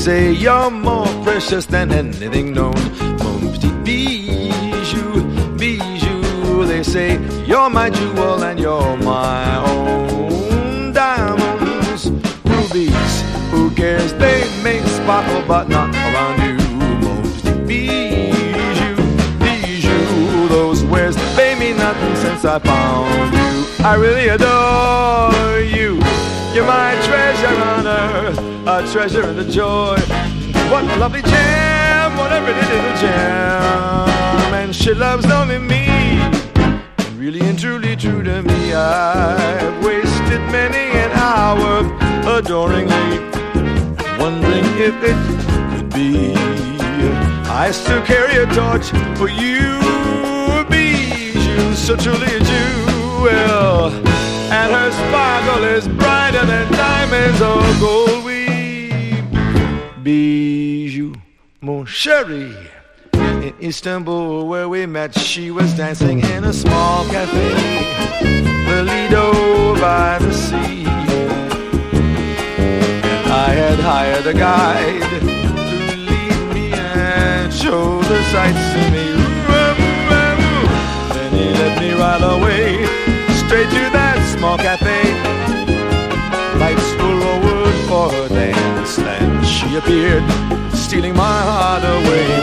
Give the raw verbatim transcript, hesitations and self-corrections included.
say you're more precious than anything known. Mon petit bijou, bijou. They say you're my jewel and you're my own. Diamonds, rubies, who cares? They may sparkle but not around you. Mon petit bijou, bijou. Those wares, they mean nothing since I found you. I really adore you. You're my treasure on earth, a treasure and a joy. What a lovely gem, what a pretty little gem. And she loves only me, really and truly true to me. I've wasted many an hour adoringly, wondering if it could be. I still carry a torch for you, bijou, so truly a jewel. And her sparkle is brighter than diamonds or gold. We bijou, mon chéri. In Istanbul where we met, she was dancing in a small cafe, the Lido by the sea. And I had hired a guide to lead me and show the sights to me. Then he led me right away, straight to that small cafe. Lights were lowered for her dance, and she appeared, stealing my heart away.